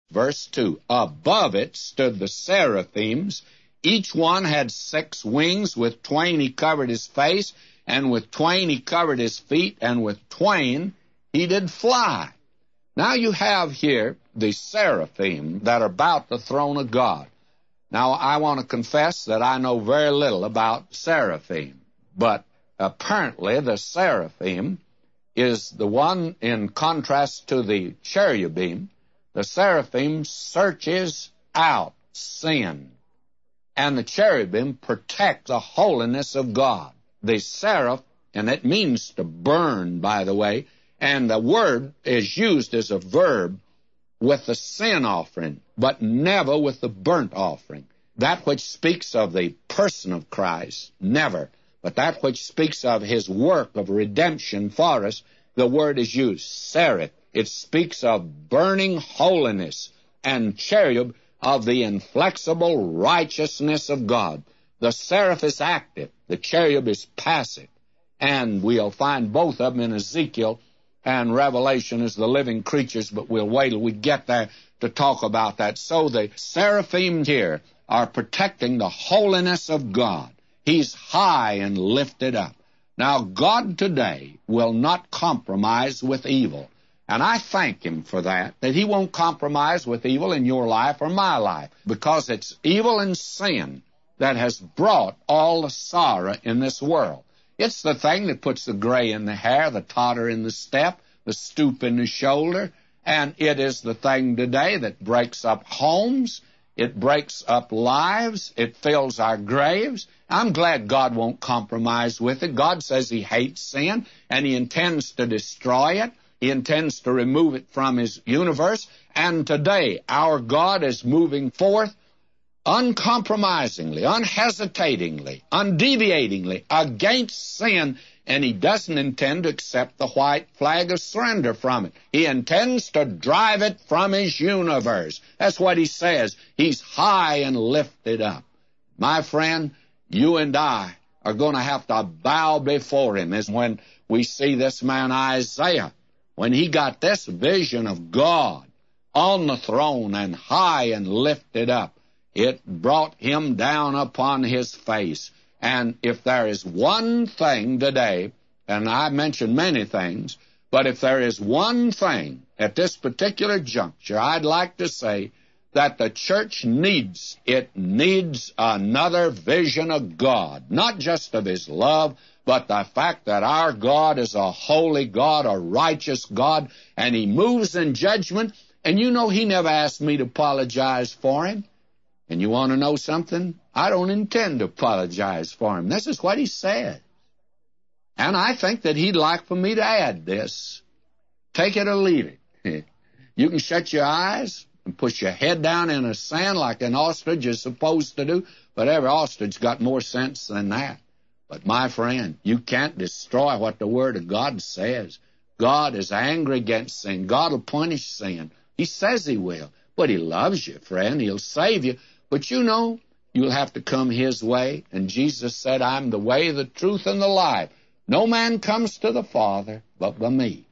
Verse 2, above it stood the seraphims. Each one had 6 wings. With twain he covered his face, and with twain he covered his feet, and with twain he did fly. Now you have here the seraphim that are about the throne of God. Now I want to confess that I know very little about seraphim, but apparently the seraphim is the one in contrast to the cherubim. The seraphim searches out sin, and the cherubim protect the holiness of God. The seraph, and it means to burn, by the way, and the word is used as a verb with the sin offering, but never with the burnt offering. That which speaks of the person of Christ, never. But that which speaks of his work of redemption for us, the word is used, seraph. It speaks of burning holiness, and cherub of the inflexible righteousness of God. The seraph is active, the cherub is passive, and we'll find both of them in Ezekiel and Revelation as the living creatures, but we'll wait till we get there to talk about that. So the seraphim here are protecting the holiness of God. He's high and lifted up. Now, God today will not compromise with evil. And I thank him for that he won't compromise with evil in your life or my life, because it's evil and sin that has brought all the sorrow in this world. It's the thing that puts the gray in the hair, the totter in the step, the stoop in the shoulder, and it is the thing today that breaks up homes, it breaks up lives, it fills our graves. I'm glad God won't compromise with it. God says he hates sin, and he intends to destroy it. He intends to remove it from his universe. And today, our God is moving forth uncompromisingly, unhesitatingly, undeviatingly against sin, and he doesn't intend to accept the white flag of surrender from it. He intends to drive it from his universe. That's what he says. He's high and lifted up. My friend, you and I are going to have to bow before him, as when we see this man Isaiah. When he got this vision of God on the throne and high and lifted up, it brought him down upon his face. And if there is one thing today, and I mentioned many things, but if there is one thing at this particular juncture, I'd like to say that the church needs another vision of God, not just of his love, but the fact that our God is a holy God, a righteous God, and he moves in judgment. And you know, he never asked me to apologize for him. And you want to know something? I don't intend to apologize for him. This is what he said. And I think that he'd like for me to add this. Take it or leave it. You can shut your eyes and put your head down in the sand like an ostrich is supposed to do, but every ostrich got more sense than that. But my friend, you can't destroy what the Word of God says. God is angry against sin. God will punish sin. He says he will. But he loves you, friend. He'll save you. But you know, you'll have to come his way. And Jesus said, I'm the way, the truth, and the life. No man comes to the Father but by me.